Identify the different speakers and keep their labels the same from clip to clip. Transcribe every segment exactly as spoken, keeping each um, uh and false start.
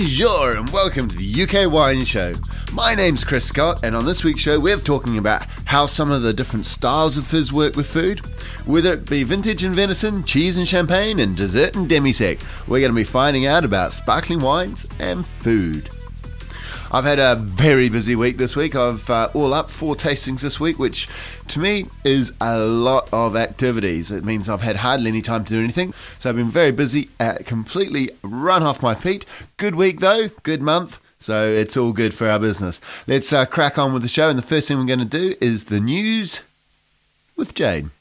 Speaker 1: Bonjour and welcome to the U K Wine Show. My name's Chris Scott, and on this week's show we're talking about how some of the different styles of fizz work with food. Whether it be vintage and venison, cheese and champagne, and dessert and demi-sec, we're going to be finding out about sparkling wines and food. I've had a very busy week this week. I've uh, all up four tastings this week, which to me is a lot of activities. It means I've had hardly any time to do anything. So I've been very busy, uh, completely run off my feet. Good week though, good month. So it's all good for our business. Let's uh, crack on with the show. And the first thing we're going to do is the news with Jane.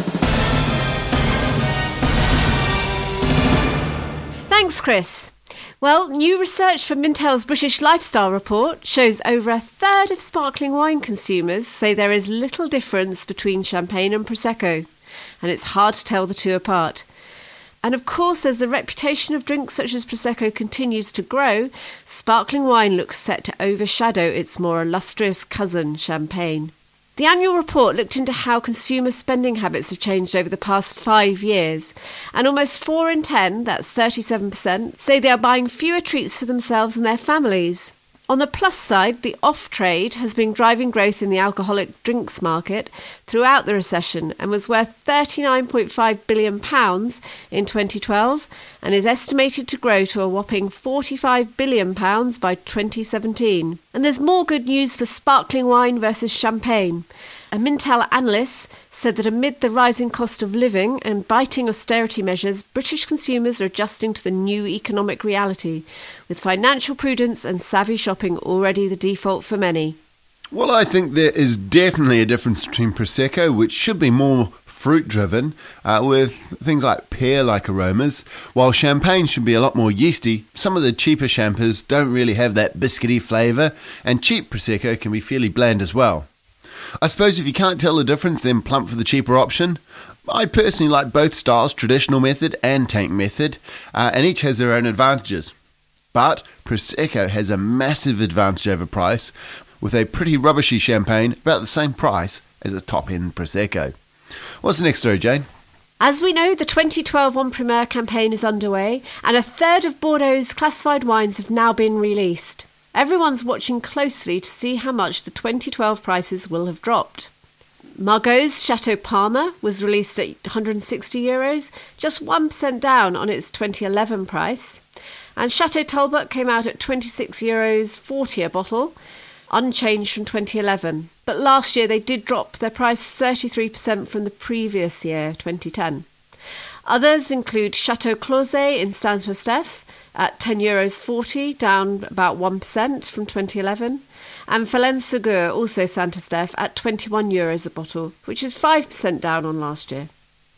Speaker 2: Thanks, Chris. Well, new research from Mintel's British Lifestyle Report shows over a third of sparkling wine consumers say there is little difference between champagne and Prosecco, and it's hard to tell the two apart. And of course, as the reputation of drinks such as Prosecco continues to grow, sparkling wine looks set to overshadow its more illustrious cousin, champagne. The annual report looked into how consumer spending habits have changed over the past five years, and almost four in ten, that's thirty-seven percent, say they are buying fewer treats for themselves and their families. On the plus side, the off-trade has been driving growth in the alcoholic drinks market throughout the recession and was worth thirty-nine point five billion pounds in twenty twelve and is estimated to grow to a whopping forty-five billion pounds by twenty seventeen. And there's more good news for sparkling wine versus champagne. A Mintel analyst said that amid the rising cost of living and biting austerity measures, British consumers are adjusting to the new economic reality, with financial prudence and savvy shopping already the default for many.
Speaker 1: Well, I think there is definitely a difference between Prosecco, which should be more fruit-driven, uh, with things like pear-like aromas, while champagne should be a lot more yeasty. Some of the cheaper champers don't really have that biscuity flavour, and cheap Prosecco can be fairly bland as well. I suppose if you can't tell the difference, then plump for the cheaper option. I personally like both styles, traditional method and tank method, uh, and each has their own advantages. But Prosecco has a massive advantage over price, with a pretty rubbishy champagne about the same price as a top-end Prosecco. What's the next story, Jane?
Speaker 2: As we know, the twenty twelve On Primeur campaign is underway, and a third of Bordeaux's classified wines have now been released. Everyone's watching closely to see how much the twenty twelve prices will have dropped. Margot's Chateau Palmer was released at one hundred sixty euros, just one percent down on its twenty eleven price. And Chateau Talbot came out at twenty-six euros forty a bottle, unchanged from twenty eleven. But last year they did drop their price thirty-three percent from the previous year, twenty ten. Others include Chateau Clauzet in Saint-Estèphe at ten euros forty, down about one percent from twenty eleven, and Falaise-Ségur, also Saint-Estèphe, at twenty-one euros a bottle, which is five percent down on last year.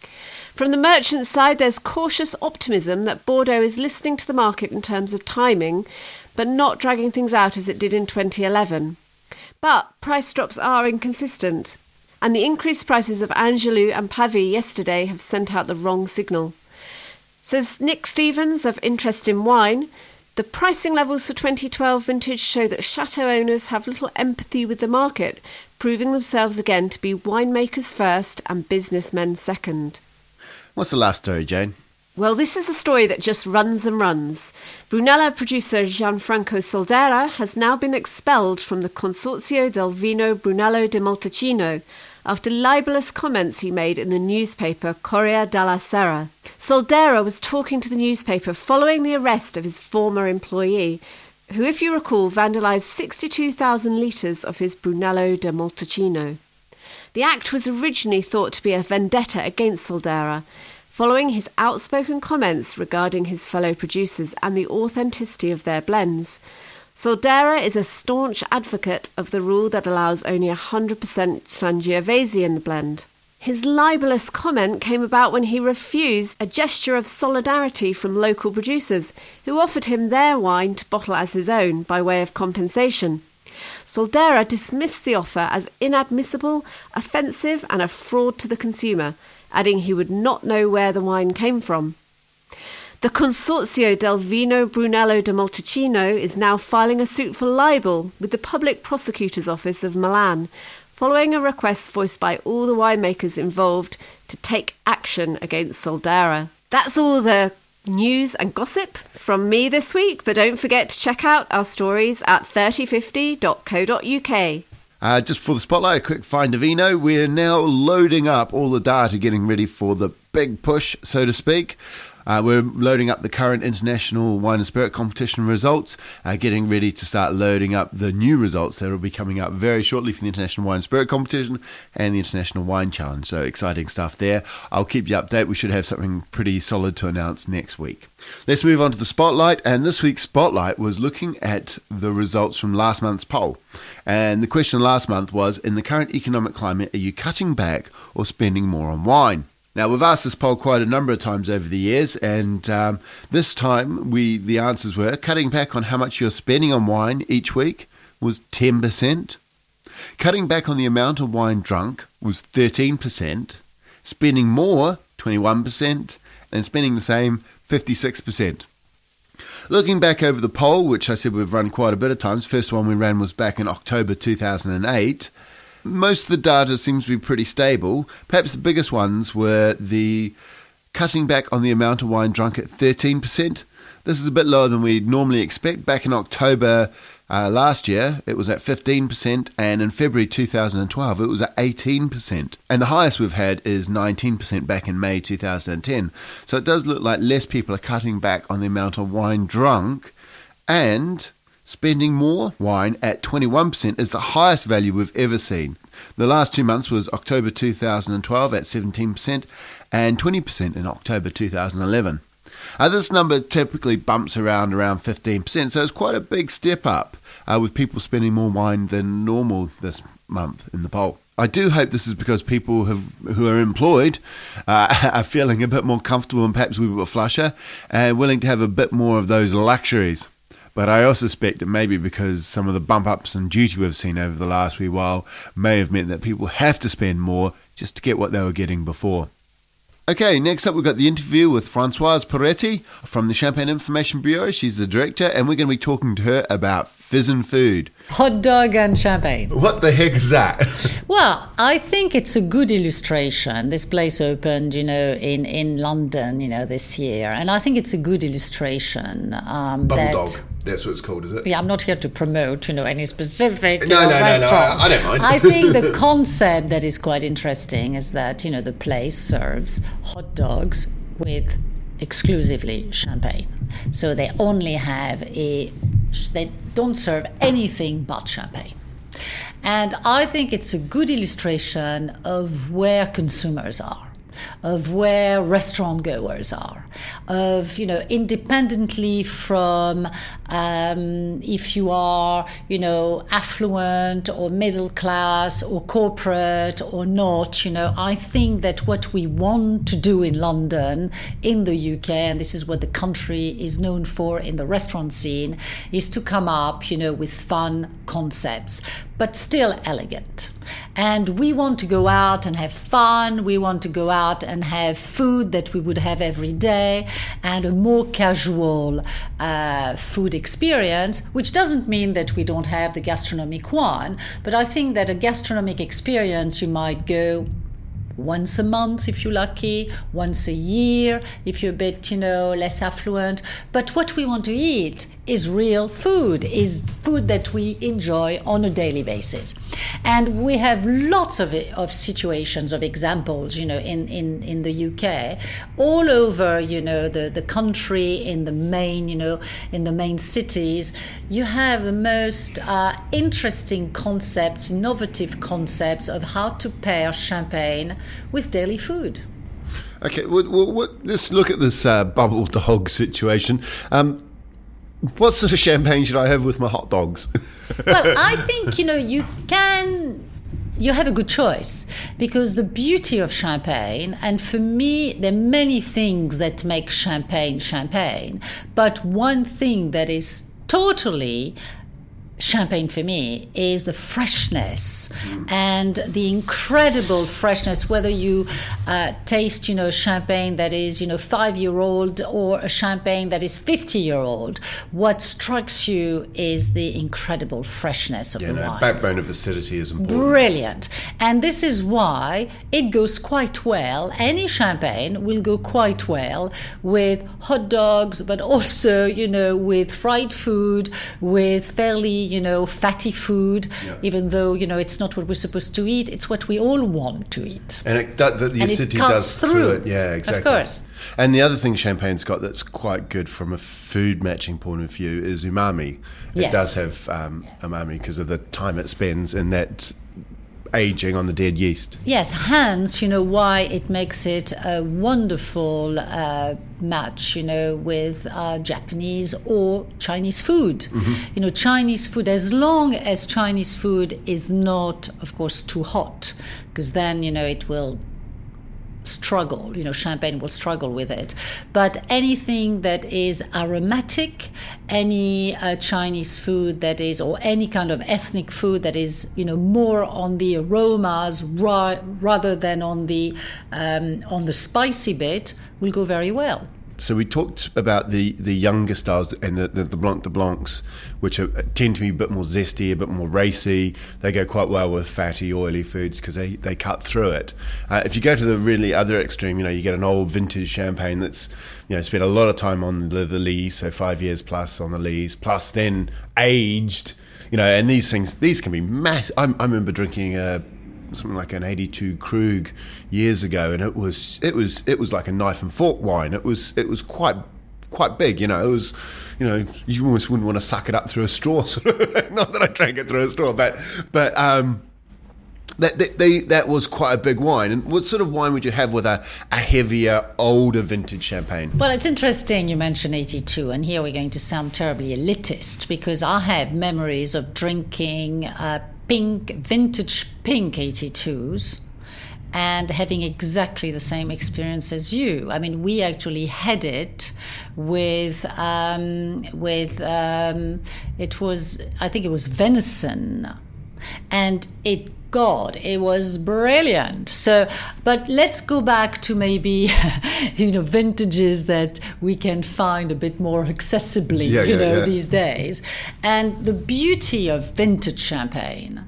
Speaker 2: From the merchant side, there's cautious optimism that Bordeaux is listening to the market in terms of timing, but not dragging things out as it did in twenty eleven. But price drops are inconsistent, and the increased prices of Angelou and Pavie yesterday have sent out the wrong signal. Says Nick Stevens of Interest in Wine, the pricing levels for twenty twelve vintage show that chateau owners have little empathy with the market, proving themselves again to be winemakers first and businessmen second.
Speaker 1: What's the last story, Jane?
Speaker 2: Well, this is a story that just runs and runs. Brunello producer Gianfranco Soldera has now been expelled from the Consorzio del Vino Brunello di Montalcino after libelous comments he made in the newspaper Corriere della Sera. Soldera was talking to the newspaper following the arrest of his former employee, who, if you recall, vandalised sixty-two thousand litres of his Brunello di Montalcino. The act was originally thought to be a vendetta against Soldera, following his outspoken comments regarding his fellow producers and the authenticity of their blends. Soldera is a staunch advocate of the rule that allows only one hundred percent Sangiovese in the blend. His libelous comment came about when he refused a gesture of solidarity from local producers, who offered him their wine to bottle as his own by way of compensation. Soldera dismissed the offer as inadmissible, offensive and a fraud to the consumer, adding he would not know where the wine came from. The Consorzio del Vino Brunello di Montalcino is now filing a suit for libel with the Public Prosecutor's Office of Milan, following a request voiced by all the winemakers involved to take action against Soldera. That's all the news and gossip from me this week, but don't forget to check out our stories at thirty fifty dot co dot uk.
Speaker 1: Uh, just for the spotlight, a quick find of Eno. We're now loading up all the data, getting ready for the big push, so to speak. Uh, we're loading up the current International Wine and Spirit Competition results, uh, getting ready to start loading up the new results that will be coming up very shortly for the International Wine and Spirit Competition and the International Wine Challenge. So exciting stuff there. I'll keep you updated. We should have something pretty solid to announce next week. Let's move on to the Spotlight, and this week's Spotlight was looking at the results from last month's poll. And the question last month was, in the current economic climate, are you cutting back or spending more on wine? Now, we've asked this poll quite a number of times over the years, and um, this time we the answers were cutting back on how much you're spending on wine each week was ten percent, cutting back on the amount of wine drunk was thirteen percent, spending more, twenty-one percent, and spending the same, fifty-six percent. Looking back over the poll, which I said we've run quite a bit of times, first one we ran was back in October two thousand eight, most of the data seems to be pretty stable. Perhaps the biggest ones were the cutting back on the amount of wine drunk at thirteen percent. This is a bit lower than we'd normally expect. Back in October uh, last year, it was at fifteen percent, and in February two thousand twelve, it was at eighteen percent. And the highest we've had is nineteen percent back in May two thousand ten. So it does look like less people are cutting back on the amount of wine drunk, and spending more wine at twenty-one percent is the highest value we've ever seen. The last two months was October two thousand twelve at seventeen percent and twenty percent in October two thousand eleven. Uh, this number typically bumps around around fifteen percent, so it's quite a big step up uh, with people spending more wine than normal this month in the poll. I do hope this is because people have, who are employed uh, are feeling a bit more comfortable and perhaps we were flusher and willing to have a bit more of those luxuries. But I also suspect it may be because some of the bump ups in duty we've seen over the last wee while may have meant that people have to spend more just to get what they were getting before. Okay, next up we've got the interview with Françoise Peretti from the Champagne Information Bureau. She's the director, and we're going to be talking to her about fizz and food.
Speaker 3: Hot dog and champagne.
Speaker 1: What the heck is that?
Speaker 3: Well, I think it's a good illustration. This place opened, you know, in, in London, you know, this year. And I think it's a good illustration. Um,
Speaker 1: Bubble
Speaker 3: that,
Speaker 1: Dog. That's what it's called, is it?
Speaker 3: Yeah, I'm not here to promote, you know, any specific
Speaker 1: no,
Speaker 3: you know,
Speaker 1: no,
Speaker 3: restaurant.
Speaker 1: No, no, I, I don't mind.
Speaker 3: I think the concept that is quite interesting is that, you know, the place serves hot dogs with exclusively champagne. So they only have a, they don't serve anything but champagne. And I think it's a good illustration of where consumers are, of where restaurant goers are, of, you know, independently from um, if you are, you know, affluent or middle class or corporate or not, you know, I think that what we want to do in London, in the U K, and this is what the country is known for in the restaurant scene, is to come up, you know, with fun concepts, but still elegant. And we want to go out and have fun. We want to go out and have food that we would have every day, and a more casual uh, food experience, which doesn't mean that we don't have the gastronomic one. But I think that a gastronomic experience, you might go once a month if you're lucky, once a year if you're a bit, you know, less affluent. But what we want to eat is real food, is food that we enjoy on a daily basis. And we have lots of, of situations, of examples, you know, in, in, in the U K, all over, you know, the, the country, in the main, you know, in the main cities. You have the most uh, interesting concepts, innovative concepts of how to pair champagne with daily food.
Speaker 1: Okay, well, well, what, let's look at this uh, bubble dog situation. Um, what sort of champagne should I have with my hot dogs?
Speaker 3: Well, I think, you know, you can, you have a good choice, because the beauty of champagne, and for me, there are many things that make champagne champagne, but one thing that is totally Champagne for me is the freshness mm. and the incredible freshness, whether you uh, taste, you know, champagne that is, you know, five-year-old or a champagne that is fifty-year-old. What strikes you is the incredible freshness of
Speaker 1: yeah,
Speaker 3: the
Speaker 1: no,
Speaker 3: wines.
Speaker 1: Backbone of acidity is important.
Speaker 3: Brilliant. And this is why it goes quite well. Any champagne will go quite well with hot dogs, but also, you know, with fried food, with fairly, you know, fatty food, yeah. even though, you know, it's not what we're supposed to eat, it's what we all want to eat.
Speaker 1: And it does, the, the
Speaker 3: and
Speaker 1: acidity
Speaker 3: it cuts
Speaker 1: does
Speaker 3: through.
Speaker 1: through it. Yeah, exactly.
Speaker 3: Of course.
Speaker 1: And the other thing champagne's got that's quite good from a food matching point of view is umami. It
Speaker 3: yes.
Speaker 1: does have um, umami because of the time it spends in that aging on the dead yeast.
Speaker 3: Yes, hence, you know, why it makes it a wonderful uh, match, you know, with uh, Japanese or Chinese food. Mm-hmm. You know, Chinese food, as long as Chinese food is not, of course, too hot, because then, you know, it will struggle, you know, champagne will struggle with it. But anything that is aromatic, any uh, Chinese food that is, or any kind of ethnic food that is, you know, more on the aromas ra- rather than on the um, on the spicy bit, will go very well.
Speaker 1: So we talked about the, the younger styles and the, the, the Blanc de Blancs, which are, tend to be a bit more zesty, a bit more racy. They go quite well with fatty, oily foods because they, they cut through it. Uh, if you go to the really other extreme, you know, you get an old vintage champagne that's, you know, spent a lot of time on the, the lees, so five years plus on the lees, plus then aged, you know, and these things, these can be massive. I, I remember drinking a something like an eighty-two Krug years ago, and it was it was it was like a knife and fork wine. It was it was quite quite big, you know. It was, you know, you almost wouldn't want to suck it up through a straw. Not that I drank it through a straw, but but um, that that, they, that was quite a big wine. And what sort of wine would you have with a, a heavier, older vintage champagne?
Speaker 3: Well, it's interesting you mentioned eighty-two, and here we're going to sound terribly elitist because I have memories of drinking Uh, pink, vintage pink eighty-twos and having exactly the same experience as you. I mean, we actually had it with, um, with um, it was, I think it was venison. And it, God, it was brilliant. So, but let's go back to maybe, you know, vintages that we can find a bit more accessibly,
Speaker 1: yeah,
Speaker 3: you
Speaker 1: yeah,
Speaker 3: know,
Speaker 1: yeah.
Speaker 3: these days. And the beauty of vintage champagne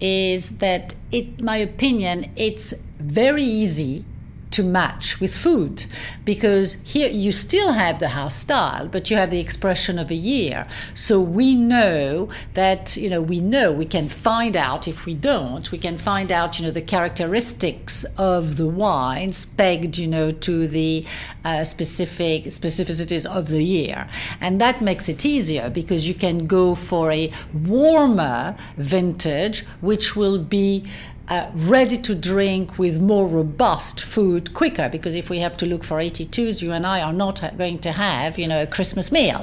Speaker 3: is that, in my opinion, it's very easy to match with food, because here you still have the house style, but you have the expression of a year. So we know that, you know, we know we can find out, if we don't, we can find out, you know, the characteristics of the wines pegged, you know, to the uh, specific specificities of the year. And that makes it easier because you can go for a warmer vintage, which will be Uh, ready to drink with more robust food quicker, because if we have to look for eighty-twos, you and I are not ha- going to have, you know, a Christmas meal.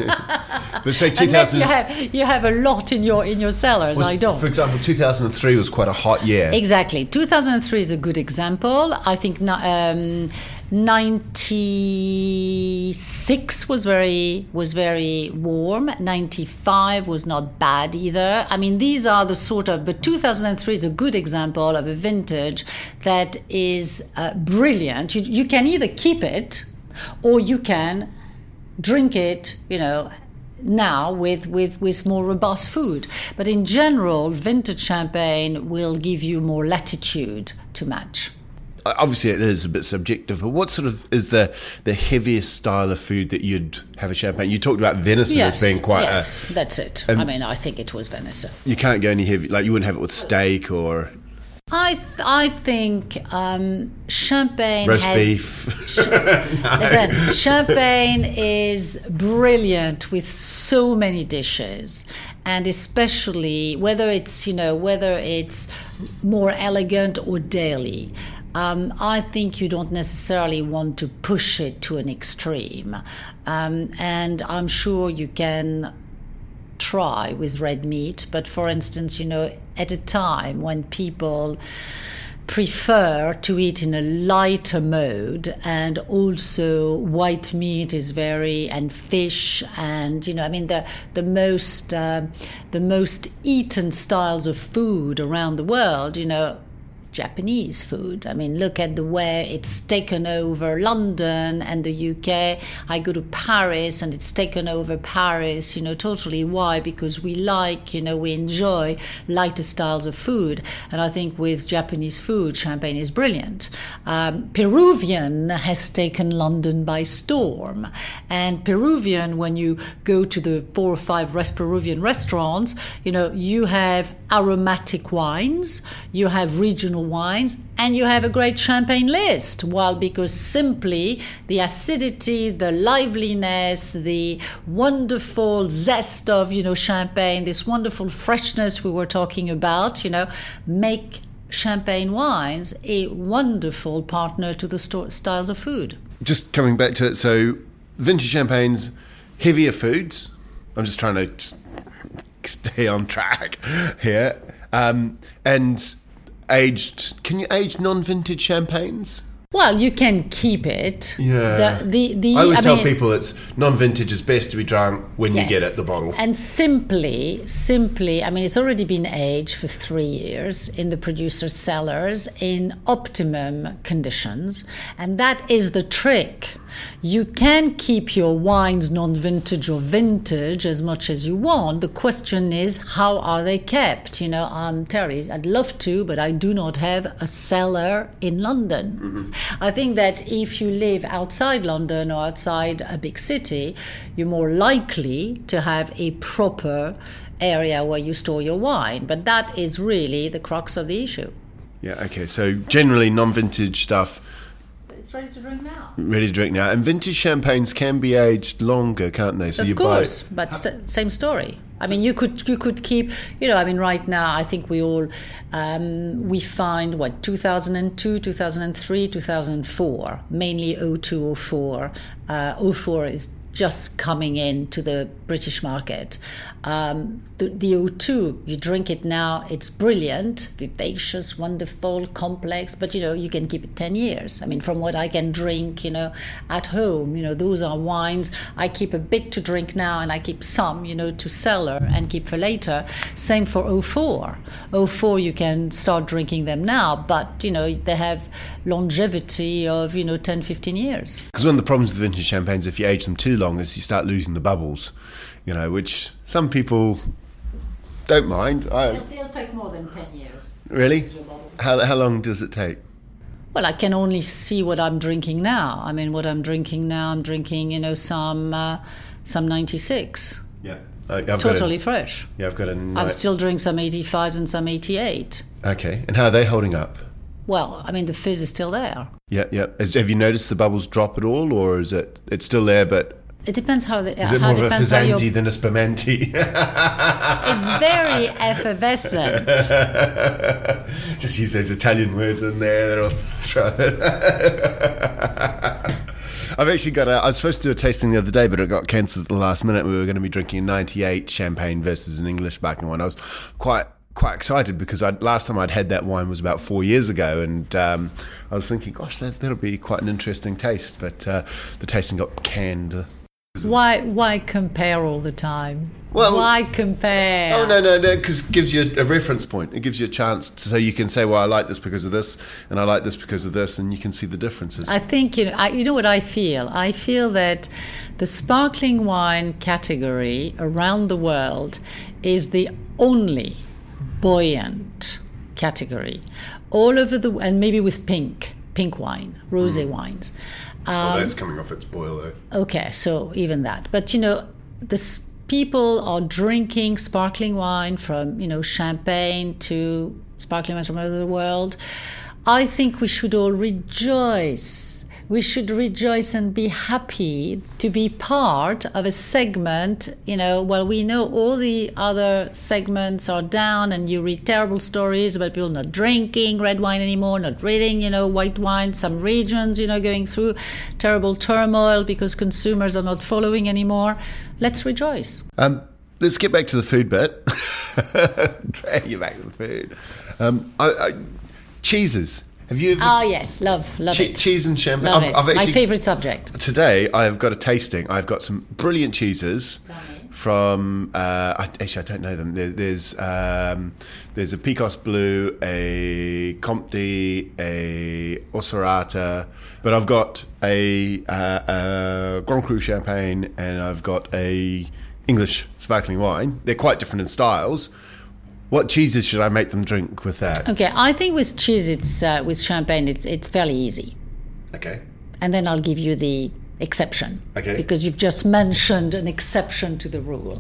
Speaker 1: But say two thousand
Speaker 3: Unless you have you have a lot in your in your cellars.
Speaker 1: was,
Speaker 3: I don't.
Speaker 1: For example, two thousand three was quite a hot year.
Speaker 3: Exactly. two thousand three is a good example. I think um, ninety-six was very was very warm. ninety-five was not bad either. I mean, these are the sort of. But two thousand three is a good example of a vintage that is uh, brilliant. You, you can either keep it, or you can drink it, you know, now with, with, with more robust food. But in general, vintage champagne will give you more latitude to match.
Speaker 1: Obviously, it is a bit subjective, but what sort of is the, the heaviest style of food that you'd have a champagne? You talked about venison
Speaker 3: yes,
Speaker 1: as being quite
Speaker 3: yes,
Speaker 1: a...
Speaker 3: that's it.
Speaker 1: Um,
Speaker 3: I mean, I think it was venison.
Speaker 1: You can't go any heavy, like you wouldn't have it with steak or...
Speaker 3: I th- I think um, champagne
Speaker 1: roast
Speaker 3: has...
Speaker 1: beef.
Speaker 3: Sh-
Speaker 1: no.
Speaker 3: Listen, champagne is brilliant with so many dishes, and especially whether it's, you know, whether it's more elegant or daily. Um, I think you don't necessarily want to push it to an extreme. Um, and I'm sure you can try with red meat, but for instance, you know, at a time when people prefer to eat in a lighter mode, and also white meat is very, and fish, and you know I mean the the most uh, the most eaten styles of food around the world, you know Japanese food. I mean, look at the way it's taken over London and the U K. I go to Paris and it's taken over Paris, you know, totally. Why? Because we like, you know, we enjoy lighter styles of food. And I think with Japanese food, champagne is brilliant. Um, Peruvian has taken London by storm. And Peruvian, when you go to the four or five rest Peruvian restaurants, you know, you have aromatic wines, you have regional wines, and you have a great champagne list. Well, because simply the acidity, the liveliness, the wonderful zest of, you know, champagne, this wonderful freshness we were talking about, you know, make champagne wines a wonderful partner to the sto- styles of food.
Speaker 1: Just coming back to it, so vintage champagnes, heavier foods. I'm just trying to just stay on track here. Um, and aged, can you age non-vintage champagnes?
Speaker 3: Well, you can keep it.
Speaker 1: Yeah.
Speaker 3: The, the, the,
Speaker 1: I always
Speaker 3: I
Speaker 1: tell
Speaker 3: mean,
Speaker 1: people it's non-vintage is best to be drunk when
Speaker 3: yes.
Speaker 1: you get at the bottle.
Speaker 3: And simply, simply, I mean, it's already been aged for three years in the producer's cellars in optimum conditions. And that is the trick. You can keep your wines non-vintage or vintage as much as you want. The question is, how are they kept? You know, I'm Terry, I'd love to, but I do not have a cellar in London. Mm-hmm. I think that if you live outside London or outside a big city, you're more likely to have a proper area where you store your wine. But that is really the crux of the issue.
Speaker 1: Yeah, okay. So generally non-vintage stuff,
Speaker 3: it's ready to drink now.
Speaker 1: Ready to drink now. And vintage champagnes can be aged longer, can't they? So
Speaker 3: of
Speaker 1: you
Speaker 3: course,
Speaker 1: buy...
Speaker 3: but st- same story. I mean, you could you could keep, you know, I mean, right now, I think we all, um, we find, what, two thousand two, two thousand three, two thousand four, mainly oh two, oh four. Uh, oh four is just coming into the British market. Um, the, the oh two, you drink it now, it's brilliant, vivacious, wonderful, complex, but, you know, you can keep it ten years. I mean, from what I can drink, you know, at home, you know, those are wines. I keep a bit to drink now and I keep some, you know, to cellar and keep for later. Same for oh four. oh four, you can start drinking them now, but, you know, they have longevity of, you know, ten, fifteen years.
Speaker 1: Because one of the problems with vintage champagnes, if you age them too long, is you start losing the bubbles, you know, which some people don't mind. I,
Speaker 3: They'll, they'll take more than ten years.
Speaker 1: Really? How, how long does it take?
Speaker 3: Well, I can only see what I'm drinking now. I mean, what I'm drinking now, I'm drinking, you know, some uh, some ninety-six.
Speaker 1: Yeah. I, I've
Speaker 3: totally
Speaker 1: got a,
Speaker 3: fresh.
Speaker 1: Yeah, I've got a... Ni-
Speaker 3: I'm still drinking some eighty-fives and some eighty-eight.
Speaker 1: Okay. And how are they holding up?
Speaker 3: Well, I mean, the fizz is still there.
Speaker 1: Yeah, yeah. Is, have you noticed the bubbles drop at all, or is it it's still there, but...
Speaker 3: It depends how the...
Speaker 1: Is it
Speaker 3: how
Speaker 1: more of a
Speaker 3: fizzanti
Speaker 1: fizzanti than a spumante?
Speaker 3: It's very effervescent.
Speaker 1: Just use those Italian words in there. That'll throw it. I've actually got a... I was supposed to do a tasting the other day, but it got cancelled at the last minute. We were going to be drinking a ninety-eight champagne versus an English sparkling wine. I was quite... quite excited because I'd, last time I'd had that wine was about four years ago, and um, I was thinking, gosh, that, that'll be quite an interesting taste, but uh, the tasting got canned.
Speaker 3: Why why compare all the time?
Speaker 1: Well,
Speaker 3: why compare?
Speaker 1: Oh, no, no, no, because it gives you a reference point. It gives you a chance to, so you can say, well, I like this because of this, and I like this because of this, and you can see the differences.
Speaker 3: I think, you know, I, you know what I feel? I feel that the sparkling wine category around the world is the only buoyant category all over the, and maybe with pink pink wine, rosé mm. wines. Um,
Speaker 1: oh, that's coming off its boil though.
Speaker 3: Okay, so even that. But you know, this people are drinking sparkling wine, from, you know, champagne to sparkling wines from all over the world. I think we should all rejoice. We should rejoice and be happy to be part of a segment, you know, while we know all the other segments are down, and you read terrible stories about people not drinking red wine anymore, not reading, you know, white wine, some regions, you know, going through terrible turmoil because consumers are not following anymore. Let's rejoice.
Speaker 1: Um, let's get back to the food bit. Drag you back to the food. Um, I... I Cheeses. Have you ever...
Speaker 3: Oh, yes. Love, love
Speaker 1: che-
Speaker 3: it.
Speaker 1: Cheese and champagne.
Speaker 3: Love
Speaker 1: I've,
Speaker 3: it.
Speaker 1: I've actually,
Speaker 3: My favourite subject.
Speaker 1: Today, I've got a tasting. I've got some brilliant cheeses from... Uh, I, actually, I don't know them. There, there's um, there's a Picos Blue, a Comte, a Osserata, but I've got a, uh, a Grand Cru champagne, and I've got a English sparkling wine. They're quite different in styles. What cheeses should I make them drink with that?
Speaker 3: Okay, I think with cheese, it's uh, with champagne, it's it's fairly easy.
Speaker 1: Okay.
Speaker 3: And then I'll give you the exception.
Speaker 1: Okay.
Speaker 3: Because you've just mentioned an exception to the rule.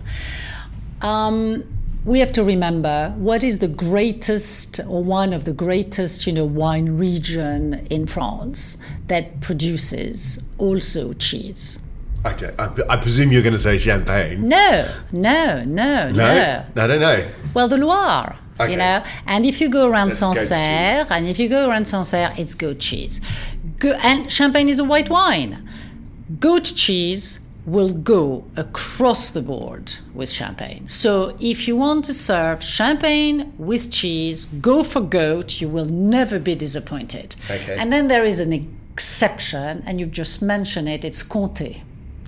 Speaker 3: Um, we have to remember what is the greatest or one of the greatest, you know, wine region in France that produces also cheese.
Speaker 1: Okay. I, I presume you're going to say champagne.
Speaker 3: No, no, no, no.
Speaker 1: No? I don't know.
Speaker 3: Well, the Loire.
Speaker 1: Okay.
Speaker 3: You know, and if you go around
Speaker 1: That's goat
Speaker 3: Sancerre,
Speaker 1: cheese.
Speaker 3: and if you go around Sancerre, it's goat cheese. Go- and champagne is a white wine. Goat cheese will go across the board with champagne. So if you want to serve champagne with cheese, go for goat. You will never be disappointed.
Speaker 1: Okay.
Speaker 3: And then there is an exception, and you've just mentioned it. It's Comté.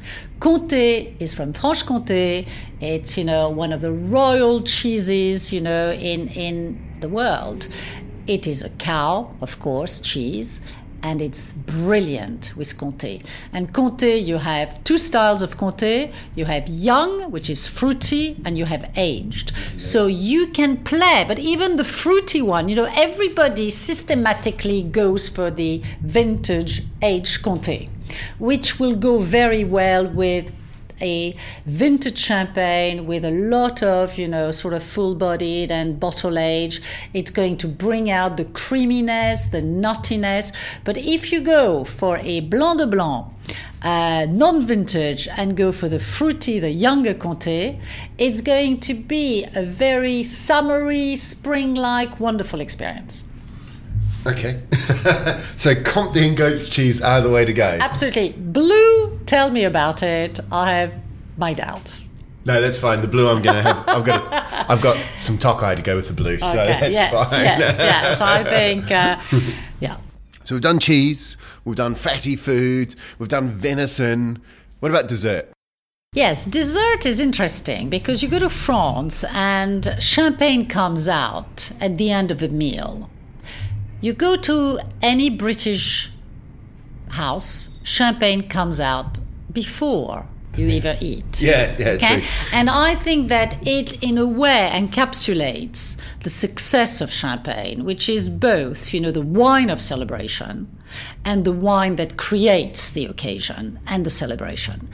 Speaker 3: Comté is from Franche-Comté. It's, you know, one of the royal cheeses, you know, in, in the world. It is a cow, of course, cheese, and it's brilliant with Comté. And Comté, you have two styles of Comté. You have young, which is fruity, and you have aged. So you can play, but even the fruity one, you know, everybody systematically goes for the vintage aged Comté, which will go very well with a vintage champagne with a lot of, you know, sort of full-bodied and bottle age. It's going to bring out the creaminess, the nuttiness. But if you go for a Blanc de Blanc, uh, non-vintage, and go for the fruity, the younger Comté, it's going to be a very summery, spring-like, wonderful experience.
Speaker 1: Okay. So Comte and goat's cheese are the way to go.
Speaker 3: Absolutely. Blue, tell me about it. I have my doubts.
Speaker 1: No, that's fine. The blue I'm going to have. I've got. A, I've got some Tokai to go with the blue, so
Speaker 3: Okay.
Speaker 1: that's
Speaker 3: yes,
Speaker 1: fine.
Speaker 3: yes, yes. I think, uh, yeah.
Speaker 1: So we've done cheese. We've done fatty foods. We've done venison. What about dessert?
Speaker 3: Yes, dessert is interesting because you go to France and champagne comes out at the end of a meal. You go to any British house, champagne comes out before you even eat.
Speaker 1: Yeah, yeah,
Speaker 3: Okay?
Speaker 1: true.
Speaker 3: And I think that it, in a way, encapsulates the success of champagne, which is both, you know, the wine of celebration and the wine that creates the occasion and the celebration.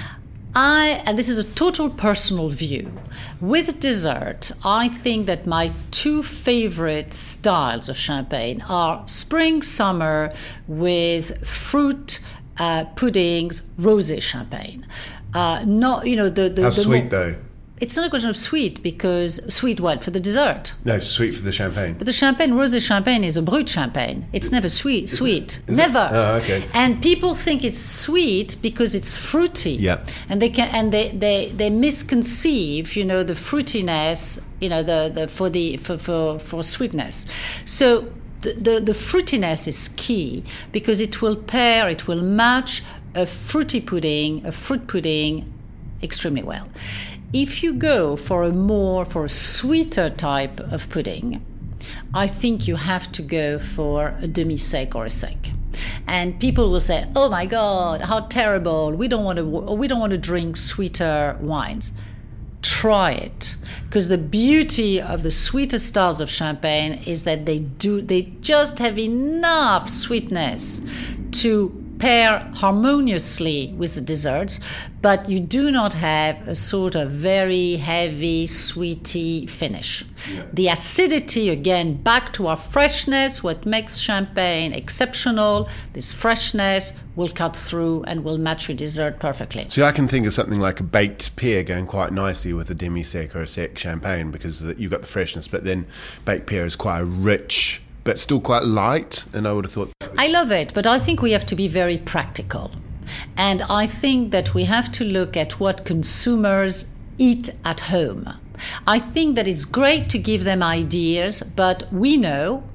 Speaker 3: I, and this is a total personal view, with dessert, I think that my two favorite styles of champagne are spring, summer with fruit, uh, puddings, rosé champagne. Uh, not, you know, the... the
Speaker 1: How
Speaker 3: the
Speaker 1: sweet,
Speaker 3: more,
Speaker 1: though?
Speaker 3: It's not a question of sweet, because sweet what? For the dessert.
Speaker 1: No, sweet for the champagne.
Speaker 3: But the champagne, rosé champagne, is a brut champagne. It's never sweet. Sweet.
Speaker 1: Is it?
Speaker 3: Never.
Speaker 1: Oh, okay.
Speaker 3: And people think it's sweet because it's fruity.
Speaker 1: Yeah.
Speaker 3: And they can and they, they, they misconceive, you know, the fruitiness, you know, the, the for the for, for, for sweetness. So the, the, the fruitiness is key because it will pair, it will match a fruity pudding, a fruit pudding extremely well. If you go for a more, for a sweeter type of pudding, I think you have to go for a demi-sec or a sec. And people will say, "Oh my God, how terrible! We don't want to. We don't want to drink sweeter wines." Try it, because the beauty of the sweeter styles of champagne is that they do. They just have enough sweetness to pair harmoniously with the desserts, but you do not have a sort of very heavy, sweety finish. Yeah. The acidity, again, back to our freshness, what makes champagne exceptional, this freshness will cut through and will match your dessert perfectly.
Speaker 1: So I can think of something like a baked pear going quite nicely with a demi-sec or a sec champagne, because you've got the freshness, but then baked pear is quite a rich but still quite light, and I would have thought...
Speaker 3: I love it, but I think we have to be very practical. And I think that we have to look at what consumers eat at home. I think that it's great to give them ideas, but we know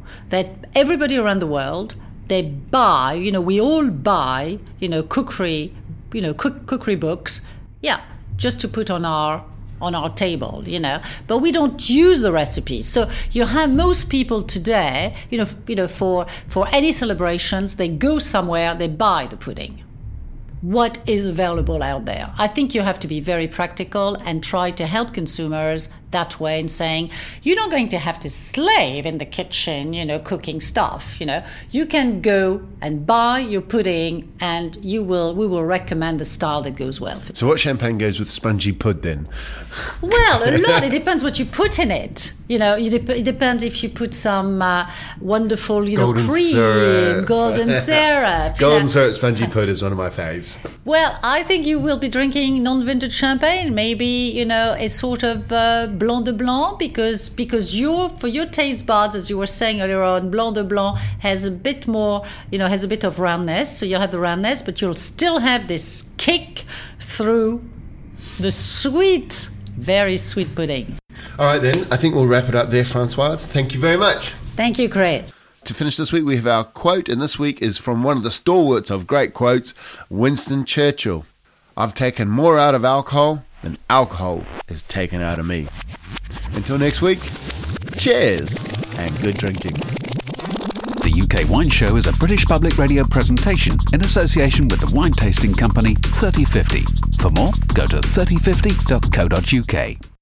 Speaker 3: that everybody around the world, they buy, you know, we all buy, you know, cookery, you know, cook, cookery books, yeah, just to put on our on our table, you know, but we don't use the recipes. So you have most people today, you know, you know, for for any celebrations, they go somewhere, they buy the pudding. What is available out there? I think you have to be very practical and try to help consumers that way in saying, you're not going to have to slave in the kitchen, you know, cooking stuff, you know. You can go and buy your pudding and you will, we will recommend the style that goes well.
Speaker 1: So what champagne goes with spongy pud then?
Speaker 3: Well, a lot. It depends what you put in it. You know, you dep- it depends if you put some uh, wonderful, you
Speaker 1: golden
Speaker 3: know, cream,
Speaker 1: syrup.
Speaker 3: golden syrup.
Speaker 1: Golden
Speaker 3: you know.
Speaker 1: syrup spongy pud is one of my faves.
Speaker 3: Well, I think you will be drinking non-vintage champagne, maybe, you know, a sort of uh, Blanc de Blanc, because because your for your taste buds, as you were saying earlier on, Blanc de Blanc has a bit more, you know, has a bit of roundness. So you'll have the roundness, but you'll still have this kick through the sweet, very sweet pudding.
Speaker 1: All right, then. I think we'll wrap it up there, Françoise. Thank you very much.
Speaker 3: Thank you, Chris.
Speaker 1: To finish this week, we have our quote, and this week is from one of the stalwarts of great quotes, Winston Churchill. I've taken more out of alcohol than alcohol is taken out of me. Until next week, cheers and good drinking.
Speaker 4: The U K Wine Show is a British Public Radio presentation in association with the wine tasting company thirty fifty. For more, go to thirty fifty dot co dot uk.